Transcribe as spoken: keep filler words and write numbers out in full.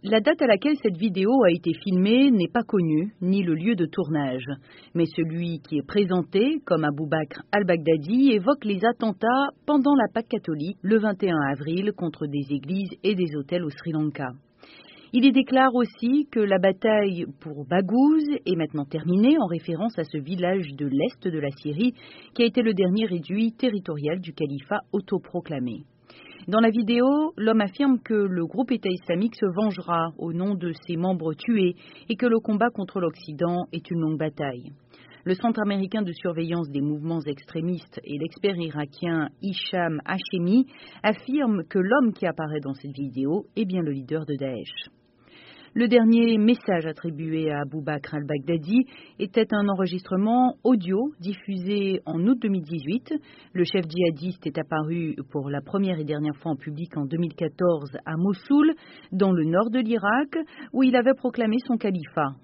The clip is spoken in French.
La date à laquelle cette vidéo a été filmée n'est pas connue, ni le lieu de tournage. Mais celui qui est présenté comme Abou Bakr al-Baghdadi évoque les attentats pendant la Pâque catholique le vingt et un avril contre des églises et des hôtels au Sri Lanka. Il y déclare aussi que la bataille pour Baghouz est maintenant terminée en référence à ce village de l'est de la Syrie qui a été le dernier réduit territorial du califat autoproclamé. Dans la vidéo, l'homme affirme que le groupe État islamique se vengera au nom de ses membres tués et que le combat contre l'Occident est une longue bataille. Le Centre américain de surveillance des mouvements extrémistes et l'expert irakien Hicham Hachemi affirment que l'homme qui apparaît dans cette vidéo est bien le leader de Daesh. Le dernier message attribué à Abou Bakr al-Baghdadi était un enregistrement audio diffusé en août deux mille dix-huit. Le chef djihadiste est apparu pour la première et dernière fois en public en deux mille quatorze à Mossoul, dans le nord de l'Irak, où il avait proclamé son califat